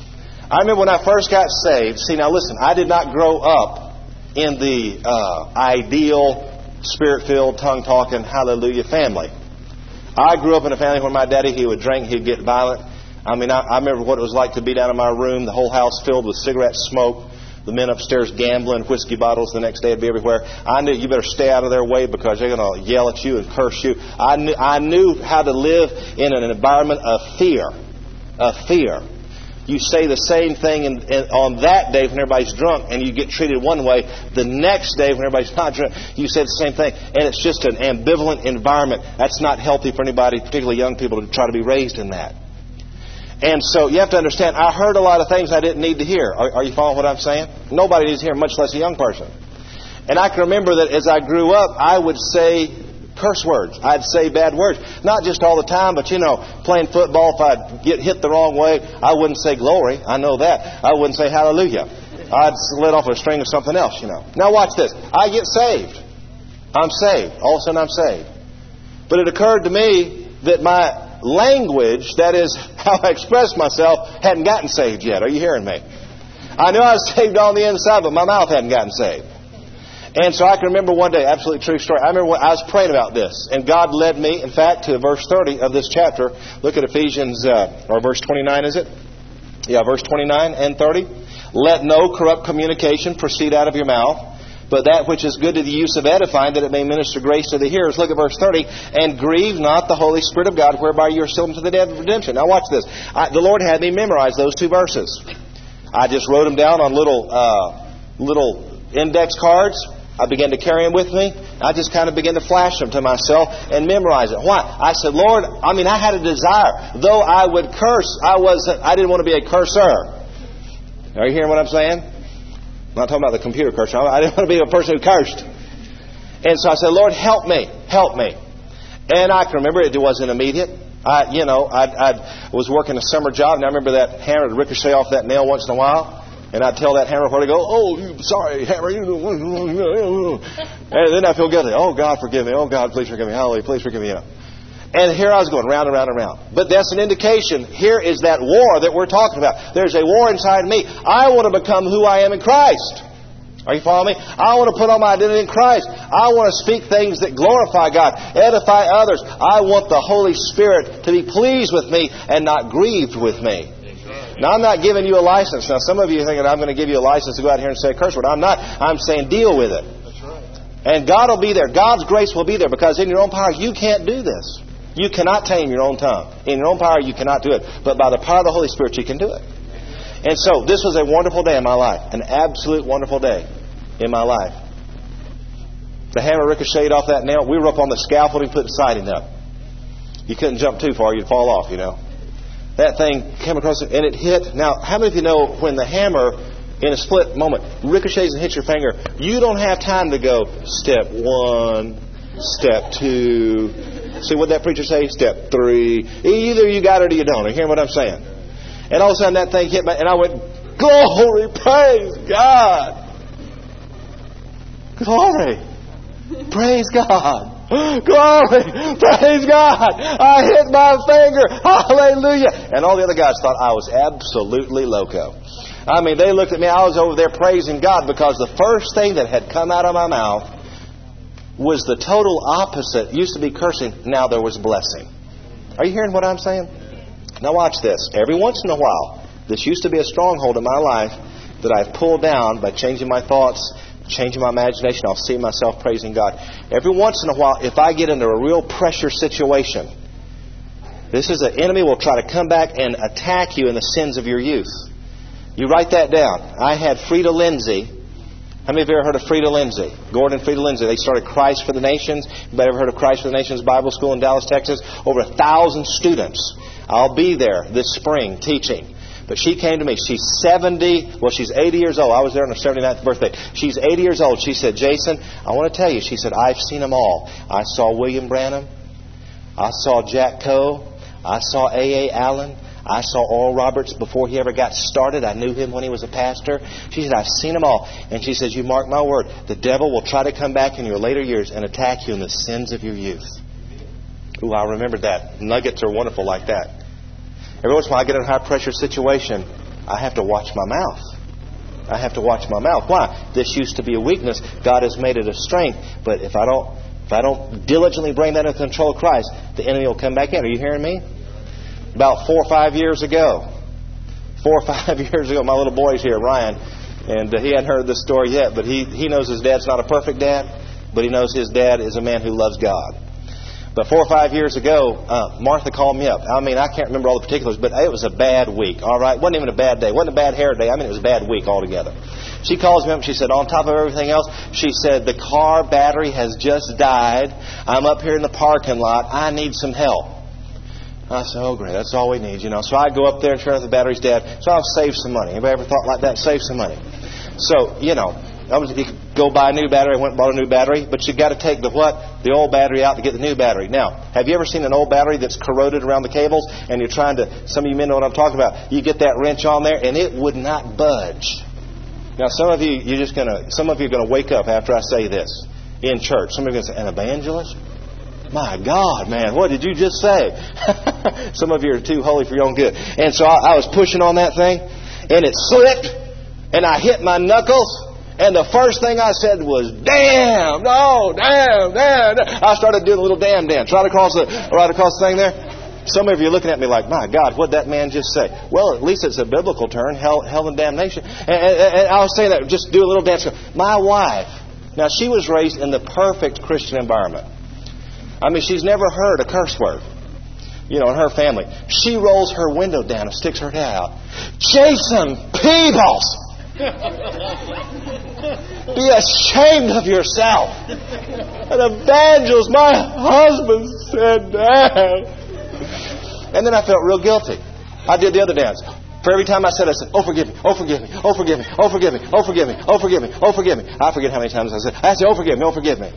I remember when I first got saved. See, now listen. I did not grow up in the uh, ideal, spirit-filled, tongue-talking, hallelujah family. I grew up in a family where my daddy, he would drink, he'd get violent. I mean, I, I remember what it was like to be down in my room, the whole house filled with cigarette smoke, the men upstairs gambling, whiskey bottles the next day would be everywhere. I knew you better stay out of their way because they're going to yell at you and curse you. I knew, I knew how to live in an environment of fear, of fear. you say the same thing in, in, on that day when everybody's drunk, and you get treated one way. The next day when everybody's not drunk, you say the same thing. And it's just an ambivalent environment. That's not healthy for anybody, particularly young people, to try to be raised in that. And so you have to understand, I heard a lot of things I didn't need to hear. Are, are you following what I'm saying? Nobody needs to hear, much less a young person. And I can remember that as I grew up, I would say curse words. I'd say bad words. Not just all the time, but, you know, playing football, if I'd get hit the wrong way, I wouldn't say glory. I know that. I wouldn't say hallelujah. I'd let off a string of something else, you know. Now watch this. I get saved. I'm saved. All of a sudden I'm saved. But it occurred to me that my language, that is how I express myself, hadn't gotten saved yet. Are you hearing me? I knew I was saved on the inside, but my mouth hadn't gotten saved. And so I can remember one day, absolutely true story. I remember when I was praying about this, and God led me, in fact, to verse thirty of this chapter. Look at Ephesians, uh, or verse twenty-nine, is it? Yeah, verse twenty-nine and thirty. Let no corrupt communication proceed out of your mouth, but that which is good to the use of edifying, that it may minister grace to the hearers. Look at verse thirty. And grieve not the Holy Spirit of God, whereby you are sealed unto the day of redemption. Now watch this. I, the Lord had me memorize those two verses. I just wrote them down on little uh, little index cards. I began to carry them with me. I just kind of began to flash them to myself and memorize it. Why? I said, Lord, I mean, I had a desire. Though I would curse, I wasn't. I didn't want to be a cursor. Are you hearing what I'm saying? I'm not talking about the computer cursor. I didn't want to be a person who cursed. And so I said, Lord, help me, help me. And I can remember it wasn't immediate. I, you know, I, I was working a summer job, and I remember that hammer would ricochet off that nail once in a while. And I'd tell that hammer where to go. Oh, you, sorry, hammer. And then I feel guilty. Oh, God, forgive me. Oh, God, please forgive me. Hallelujah, please forgive me. You know. And here I was going round and round and round. But that's an indication. Here is that war that we're talking about. There's a war inside me. I want to become who I am in Christ. Are you following me? I want to put on my identity in Christ. I want to speak things that glorify God, edify others. I want the Holy Spirit to be pleased with me and not grieved with me. Now, I'm not giving you a license. Now, some of you are thinking I'm going to give you a license to go out here and say a curse word. I'm not. I'm saying deal with it. That's right. And God will be there. God's grace will be there, because in your own power, you can't do this. You cannot tame your own tongue. In your own power, you cannot do it. But by the power of the Holy Spirit, you can do it. And so, this was a wonderful day in my life. An absolute wonderful day in my life. The hammer ricocheted off that nail. We were up on the scaffolding putting siding up. You couldn't jump too far. You'd fall off, you know. That thing came across it, and it hit. Now, how many of you know when the hammer, in a split moment, ricochets and hits your finger, you don't have time to go step one, step two. See what that preacher say? Step three. Either you got it or you don't. Are you hearing what I'm saying? And all of a sudden that thing hit me, and I went, glory, praise God. Glory, praise God. Glory! Praise God! I hit my finger! Hallelujah! And all the other guys thought I was absolutely loco. I mean, they looked at me. I was over there praising God, because the first thing that had come out of my mouth was the total opposite. It used to be cursing. Now there was blessing. Are you hearing what I'm saying? Now watch this. Every once in a while, this used to be a stronghold in my life that I've pulled down by changing my thoughts, changing my imagination. I'll see myself praising God. Every once in a while, if I get into a real pressure situation, this is an enemy will try to come back and attack you in the sins of your youth. You write that down. I had Frida Lindsay. How many of you ever heard of Frida Lindsay? Gordon and Frida Lindsay. They started Christ for the Nations. Anybody ever heard of Christ for the Nations Bible School in Dallas, Texas? Over a thousand students. I'll be there this spring teaching. But she came to me. She's seventy. Well, she's eighty years old. I was there on her seventy-ninth birthday. She's eighty years old. She said, Jason, I want to tell you. She said, I've seen them all. I saw William Branham. I saw Jack Coe. I saw A A Allen. I saw Oral Roberts before he ever got started. I knew him when he was a pastor. She said, I've seen them all. And she says, you mark my word, the devil will try to come back in your later years and attack you in the sins of your youth. Ooh, I remember that. Nuggets are wonderful like that. Every once in a while I get in a high-pressure situation, I have to watch my mouth. I have to watch my mouth. Why? This used to be a weakness. God has made it a strength. But if I don't if I don't diligently bring that under control of Christ, the enemy will come back in. Are you hearing me? About four or five years ago, four or five years ago, my little boy's here, Ryan, and uh, he hadn't heard this story yet, but he, he knows his dad's not a perfect dad, but he knows his dad is a man who loves God. But four or five years ago, uh, Martha called me up. I mean, I can't remember all the particulars, but it was a bad week, all right? It wasn't even a bad day. It wasn't a bad hair day. I mean, it was a bad week altogether. She calls me up and she said, on top of everything else, she said, the car battery has just died. I'm up here in the parking lot. I need some help. I said, oh, great. That's all we need, you know. So I go up there and sure enough, the battery's dead. So I'll save some money. Anybody ever thought like that? Save some money. So, you know, I was, you could go buy a new battery. I went and bought a new battery. But you've got to take the what? The old battery out to get the new battery. Now, have you ever seen an old battery that's corroded around the cables and you're trying to, some of you men know what I'm talking about. You get that wrench on there and it would not budge. Now, some of you, you're just going to, some of you are going to wake up after I say this in church. Some of you are going to say, an evangelist? My God, man, what did you just say? Some of you are too holy for your own good. And so I, I was pushing on that thing and it slipped and I hit my knuckles. And the first thing I said was, damn, no, damn, damn. I started doing a little damn dance right across the right across the thing there. Some of you are looking at me like, my God, what did that man just say? Well, at least it's a biblical term, hell, hell and damnation. And, and, and I was saying that, just do a little dance. My wife, now she was raised in the perfect Christian environment. I mean, she's never heard a curse word, you know, in her family. She rolls her window down and sticks her head out. Jason Peebles! Be ashamed of yourself. An evangelist, my husband said that. And then I felt real guilty. I did the other dance. For every time I said, I said, oh, forgive me, oh, forgive me, oh, forgive me, oh, forgive me, oh, forgive me, oh, forgive me, oh, forgive me. I forget how many times I said, I said, oh, forgive me, oh, forgive me.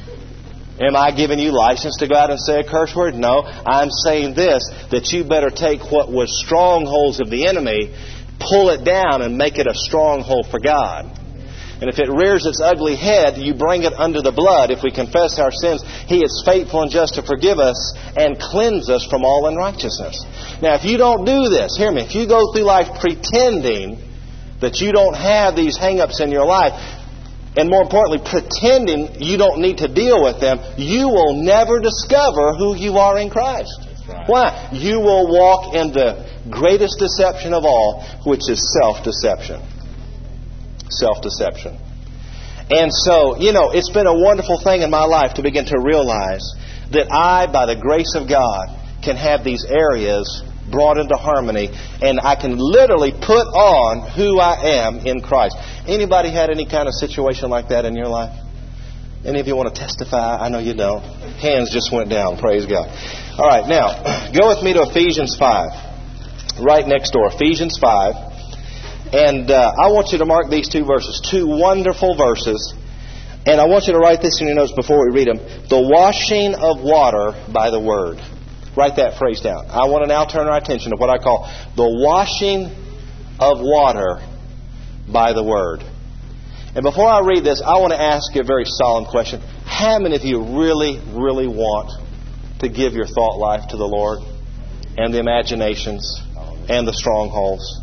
Am I giving you license to go out and say a curse word? No. I'm saying this, that you better take what was strongholds of the enemy, pull it down and make it a stronghold for God. And if it rears its ugly head, you bring it under the blood. If we confess our sins, He is faithful and just to forgive us and cleanse us from all unrighteousness. Now, if you don't do this, hear me, if you go through life pretending that you don't have these hang-ups in your life, and more importantly, pretending you don't need to deal with them, you will never discover who you are in Christ. Right. Why? You will walk in the greatest deception of all, which is self-deception. Self-deception. And so, you know, it's been a wonderful thing in my life to begin to realize that I, by the grace of God, can have these areas brought into harmony, and I can literally put on who I am in Christ. Anybody had any kind of situation like that in your life? Any of you want to testify? I know you don't. Hands just went down. Praise God. All right, now, go with me to Ephesians five. Right next door, Ephesians five. And uh, I want you to mark these two verses, two wonderful verses. And I want you to write this in your notes before we read them. The washing of water by the Word. Write that phrase down. I want to now turn our attention to what I call the washing of water by the Word. And before I read this, I want to ask you a very solemn question. How many of you really, really want to give your thought life to the Lord and the imaginations and the strongholds?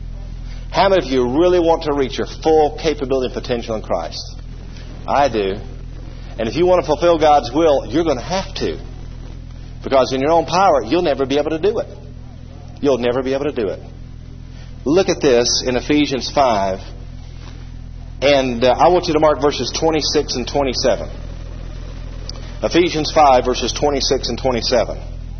How many of you really want to reach your full capability and potential in Christ? I do. And if you want to fulfill God's will, you're going to have to. Because in your own power, you'll never be able to do it. You'll never be able to do it. Look at this in Ephesians five. And uh, I want you to mark verses twenty-six and twenty-seven. Ephesians five, verses twenty-six and twenty-seven.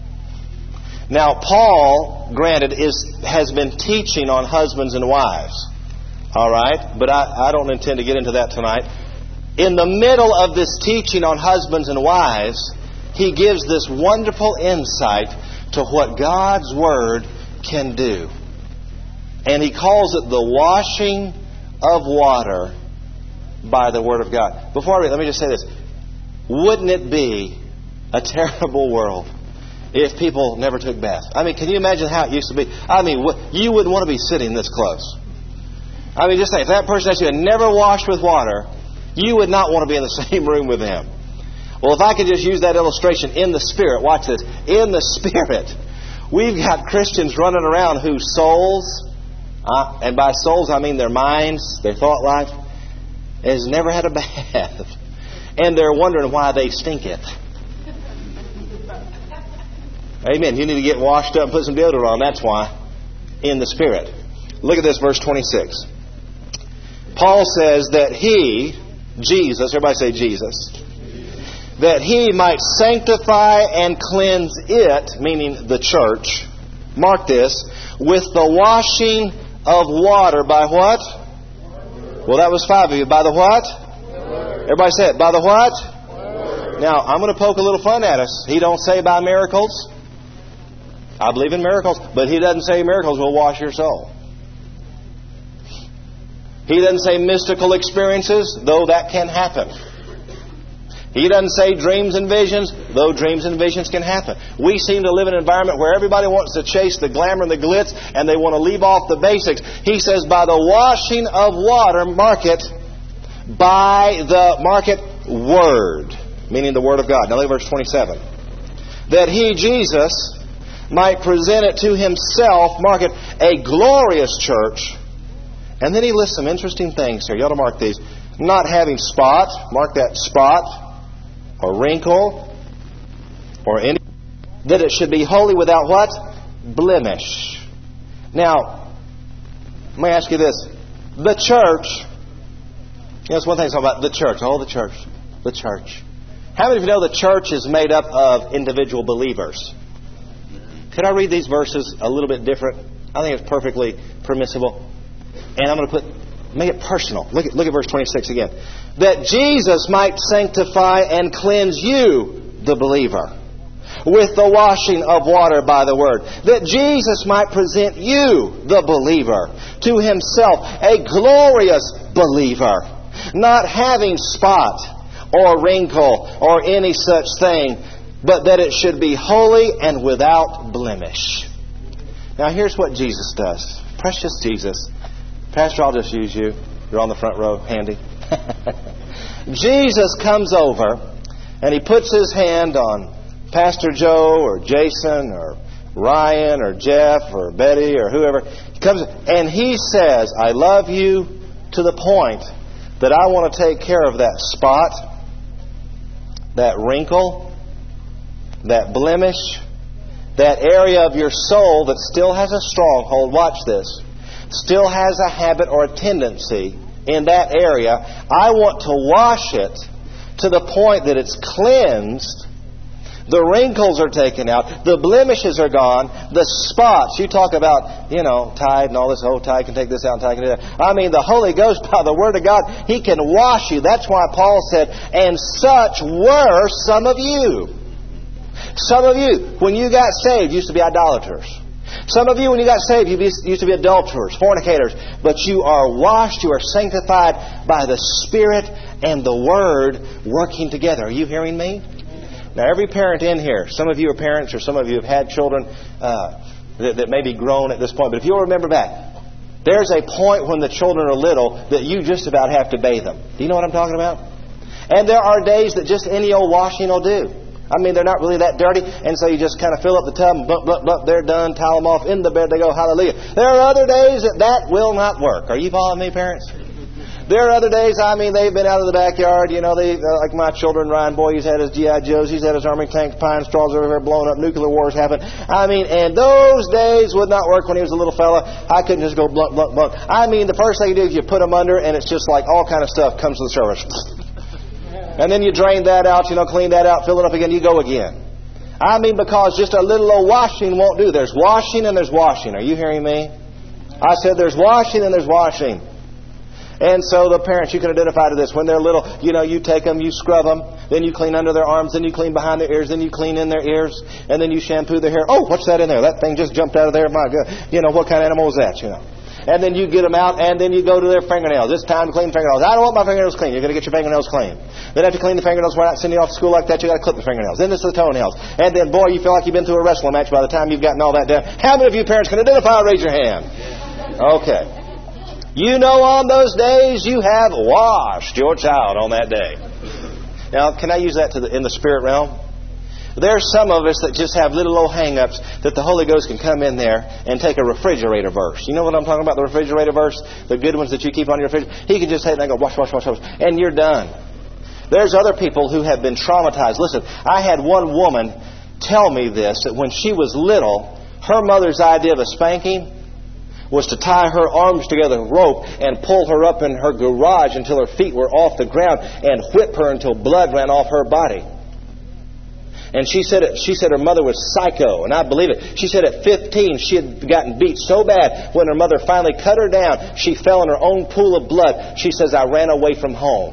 Now, Paul, granted, is has been teaching on husbands and wives. All right? But I, I don't intend to get into that tonight. In the middle of this teaching on husbands and wives, he gives this wonderful insight to what God's Word can do. And he calls it the washing of water by the Word of God. Before I read, let me just say this. Wouldn't it be a terrible world if people never took baths? I mean, can you imagine how it used to be? I mean, you wouldn't want to be sitting this close. I mean, just say, if that person actually had never washed with water, you would not want to be in the same room with them. Well, if I could just use that illustration in the Spirit, watch this. In the Spirit, we've got Christians running around whose souls, uh, and by souls I mean their minds, their thought life, has never had a bath. And they're wondering why they stink it. Amen. You need to get washed up and put some deodorant on. That's why. In the Spirit. Look at this, verse twenty-six. Paul says that He, Jesus, everybody say Jesus, that He might sanctify and cleanse it, meaning the church, mark this, with the washing of water by what? Well, that was five of you. By the what? Everybody say it. By the what? Now, I'm going to poke a little fun at us. He don't say by miracles. I believe in miracles, but He doesn't say miracles will wash your soul. He doesn't say mystical experiences, though that can happen. He doesn't say dreams and visions, though dreams and visions can happen. We seem to live in an environment where everybody wants to chase the glamour and the glitz, and they want to leave off the basics. He says, by the washing of water, mark it, by the, mark it, Word, meaning the Word of God. Now look at verse twenty-seven. That He, Jesus, might present it to Himself, mark it, a glorious church. And then He lists some interesting things here. You ought to mark these. Not having spot, mark that spot, or wrinkle, or any, that it should be holy without what? Blemish. Now, let me ask you this. The church, you know, it's one thing to talk about the church. Oh, the church. The church. How many of you know the church is made up of individual believers? Could I read these verses a little bit different? I think it's perfectly permissible. And I'm going to put, make it personal. Look at, look at verse twenty-six again. That Jesus might sanctify and cleanse you, the believer, with the washing of water by the Word. That Jesus might present you, the believer, to Himself, a glorious believer, not having spot or wrinkle or any such thing, but that it should be holy and without blemish. Now here's what Jesus does. Precious Jesus. Pastor, I'll just use you. You're on the front row, handy. Jesus comes over and He puts His hand on Pastor Joe or Jason or Ryan or Jeff or Betty or whoever. He comes and He says, I love you to the point that I want to take care of that spot, that wrinkle, that blemish, that area of your soul that still has a stronghold. Watch this. Still has a habit or a tendency in that area. I want to wash it to the point that it's cleansed. The wrinkles are taken out. The blemishes are gone. The spots. You talk about, you know, tide and all this. Oh, tide can take this out and tide can do that. I mean, the Holy Ghost, by the Word of God, He can wash you. That's why Paul said, and such were some of you. Some of you, when you got saved, used to be idolaters. Some of you, when you got saved, you used to be adulterers, fornicators. But you are washed, you are sanctified by the Spirit and the Word working together. Are you hearing me? Now, every parent in here, some of you are parents or some of you have had children uh, that, that may be grown at this point. But if you'll remember back, there's a point when the children are little that you just about have to bathe them. Do you know what I'm talking about? And there are days that just any old washing will do. I mean, they're not really that dirty, and so you just kind of fill up the tub and bump, bump, bump, they're done, towel them off, in the bed they go, hallelujah. There are other days that that will not work. Are you following me, parents? There are other days, I mean, they've been out of the backyard, you know, they uh, like my children, Ryan, boy, he's had his G I Joes, he's had his army tanks, pine straws everywhere blowing up, nuclear wars happen. I mean, and those days would not work when he was a little fella. I couldn't just go blunk, blunk, blunk. I mean, the first thing you do is you put him under, and it's just like all kind of stuff comes to the surface. And then you drain that out, you know, clean that out, fill it up again, you go again. I mean, because just a little old washing won't do. There's washing and there's washing. Are you hearing me? I said there's washing and there's washing. And so the parents, you can identify to this. When they're little, you know, you take them, you scrub them, then you clean under their arms, then you clean behind their ears, then you clean in their ears, and then you shampoo their hair. Oh, what's that in there? That thing just jumped out of there. My God. You know, what kind of animal is that, you know? And then you get them out, and then you go to their fingernails. It's time to clean fingernails. I don't want my fingernails clean. You're going to get your fingernails clean. Then after clean the fingernails, we're not sending you off to school like that. You've got to clip the fingernails. Then it's the toenails. And then, boy, you feel like you've been through a wrestling match by the time you've gotten all that done. How many of you parents can identify? Raise your hand. Okay. You know on those days you have washed your child on that day. Now, can I use that to the, in the spirit realm? There's some of us that just have little old hang-ups that the Holy Ghost can come in there and take a refrigerator verse. You know what I'm talking about, the refrigerator verse? The good ones that you keep on your refrigerator. He can just say it and go, wash, wash, wash, wash, and you're done. There's other people who have been traumatized. Listen, I had one woman tell me this, that when she was little, her mother's idea of a spanking was to tie her arms together with rope and pull her up in her garage until her feet were off the ground and whip her until blood ran off her body. And she said it, she said her mother was psycho, and I believe it. She said at fifteen she had gotten beat so bad when her mother finally cut her down, she fell in her own pool of blood. She says, I ran away from home.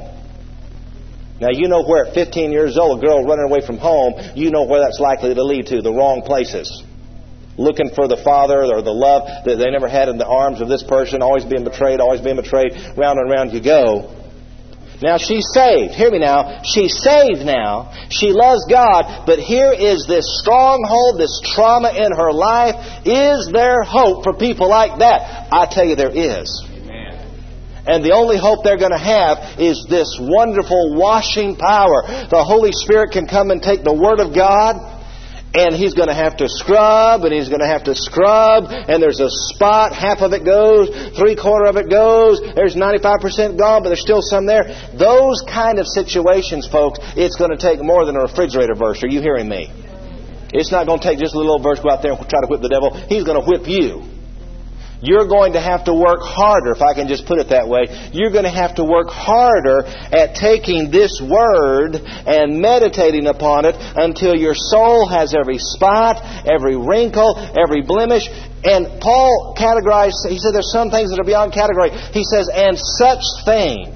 Now you know where at fifteen years old, a girl running away from home, you know where that's likely to lead to, the wrong places. Looking for the father or the love that they never had in the arms of this person, always being betrayed, always being betrayed, round and round you go. Now she's saved. Hear me now. She's saved now. She loves God. But here is this stronghold, this trauma in her life. Is there hope for people like that? I tell you there is. Amen. And the only hope they're going to have is this wonderful washing power. The Holy Spirit can come and take the Word of God, and He's going to have to scrub, and He's going to have to scrub, and there's a spot, half of it goes, three quarter of it goes, there's ninety-five percent gone, but there's still some there. Those kind of situations, folks, it's going to take more than a refrigerator verse. Are you hearing me? It's not going to take just a little verse, go out there and try to whip the devil. He's going to whip you. You're going to have to work harder, if I can just put it that way. You're going to have to work harder at taking this Word and meditating upon it until your soul has every spot, every wrinkle, every blemish. And Paul categorized, he said there's some things that are beyond category. He says, and such things.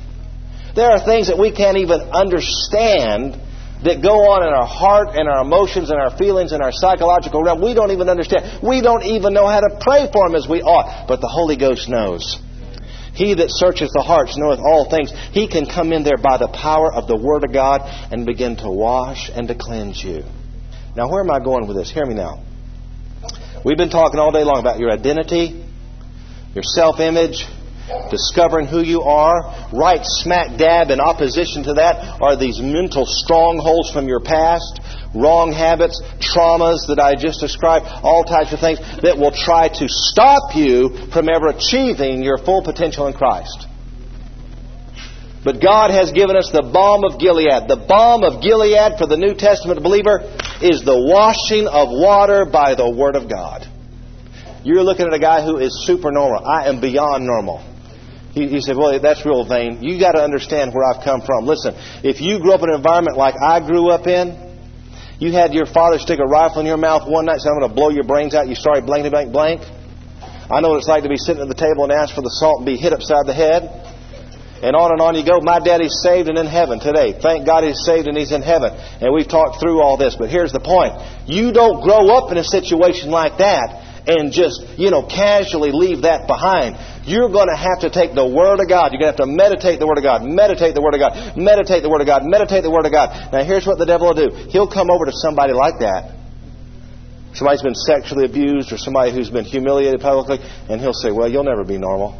There are things that we can't even understand that go on in our heart and our emotions and our feelings and our psychological realm. We don't even understand. We don't even know how to pray for them as we ought. But the Holy Ghost knows. He that searcheth the hearts knoweth all things. He can come in there by the power of the Word of God and begin to wash and to cleanse you. Now, where am I going with this? Hear me now. We've been talking all day long about your identity, your self-image, discovering who you are. Right smack dab in opposition to that are these mental strongholds from your past, wrong habits, traumas that I just described, all types of things that will try to stop you from ever achieving your full potential in Christ. But God has given us the balm of Gilead. The balm of Gilead for the New Testament believer is the washing of water by the Word of God. You're looking at a guy who is supernormal. I am beyond normal. He, he said, well, that's real vain. You got to understand where I've come from. Listen, if you grew up in an environment like I grew up in, you had your father stick a rifle in your mouth one night and say, I'm going to blow your brains out. You started blankety blank blank. I know what it's like to be sitting at the table and ask for the salt and be hit upside the head. And on and on you go. My daddy's saved and in heaven today. Thank God he's saved and he's in heaven. And we've talked through all this. But here's the point. You don't grow up in a situation like that and just, you know, casually leave that behind. You're going to have to take the Word of God. You're going to have to meditate the Word of God. Meditate the Word of God. Meditate the Word of God. Meditate the Word of God. Now here's what the devil will do. He'll come over to somebody like that. Somebody who's been sexually abused or somebody who's been humiliated publicly. And he'll say, well, you'll never be normal.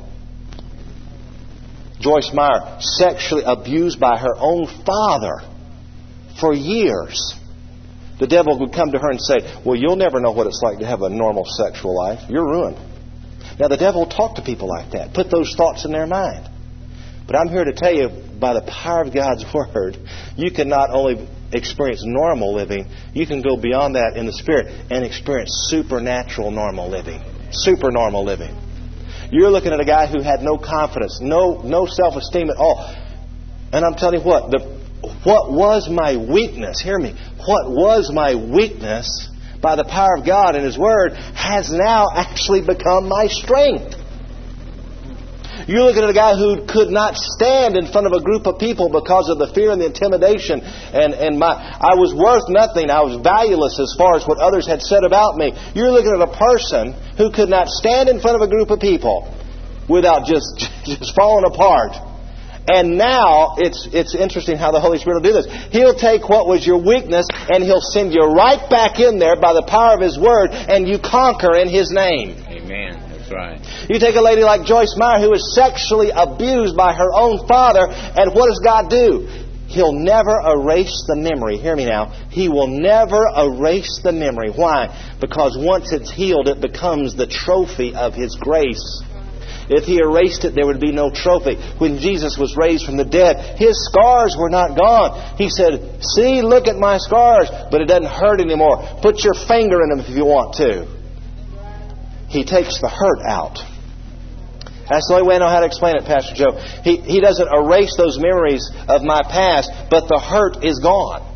Joyce Meyer, sexually abused by her own father for years. The devil would come to her and say, well, you'll never know what it's like to have a normal sexual life. You're ruined. Now, the devil will talk to people like that. Put those thoughts in their mind. But I'm here to tell you, by the power of God's Word, you can not only experience normal living, you can go beyond that in the Spirit and experience supernatural normal living. Supernormal living. You're looking at a guy who had no confidence, no no self-esteem at all. And I'm telling you what, the, what was my weakness, hear me, what was my weakness by the power of God and His Word has now actually become my strength. You're looking at a guy who could not stand in front of a group of people because of the fear and the intimidation. And, and my, I was worth nothing. I was valueless as far as what others had said about me. You're looking at a person who could not stand in front of a group of people without just, just falling apart. And now, it's it's interesting how the Holy Spirit will do this. He'll take what was your weakness and He'll send you right back in there by the power of His Word, and you conquer in His name. Amen. Right. You take a lady like Joyce Meyer who was sexually abused by her own father, and what does God do? He'll never erase the memory. Hear me now. He will never erase the memory. Why? Because once it's healed, it becomes the trophy of His grace. If He erased it, there would be no trophy. When Jesus was raised from the dead, His scars were not gone. He said, see, look at my scars, but it doesn't hurt anymore. Put your finger in them if you want to. He takes the hurt out. That's the only way I know how to explain it, Pastor Joe. He, he doesn't erase those memories of my past, but the hurt is gone.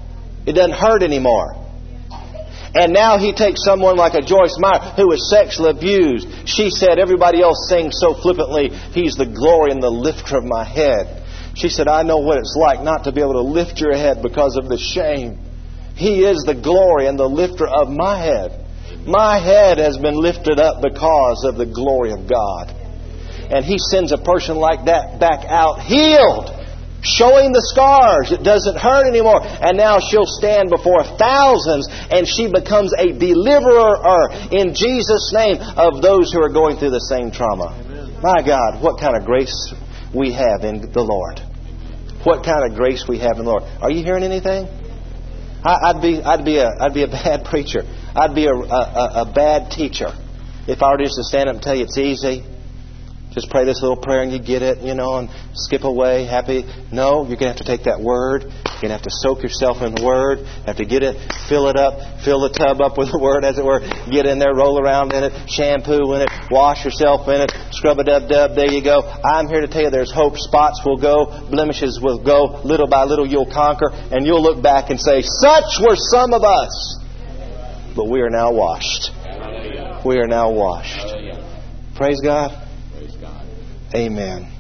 It doesn't hurt anymore. And now He takes someone like a Joyce Meyer who was sexually abused. She said, everybody else sings so flippantly, He's the glory and the lifter of my head. She said, I know what it's like not to be able to lift your head because of the shame. He is the glory and the lifter of my head. My head has been lifted up because of the glory of God. And He sends a person like that back out healed, showing the scars. It doesn't hurt anymore. And now she'll stand before thousands and she becomes a deliverer in Jesus' name of those who are going through the same trauma. Amen. My God, what kind of grace we have in the Lord. What kind of grace we have in the Lord. Are you hearing anything? I'd be, I'd be a, I'd be a bad preacher. I'd be a, a, a bad teacher if I were just to stand up and tell you it's easy. Just pray this little prayer and you get it, you know, and skip away, happy. No, you're going to have to take that Word. You're going to have to soak yourself in the Word. You have to get it, fill it up, fill the tub up with the Word, as it were. Get in there, roll around in it, shampoo in it, wash yourself in it, scrub-a-dub-dub. There you go. I'm here to tell you there's hope. Spots will go, blemishes will go. Little by little you'll conquer, and you'll look back and say, such were some of us. But we are now washed. We are now washed. Praise God. Amen.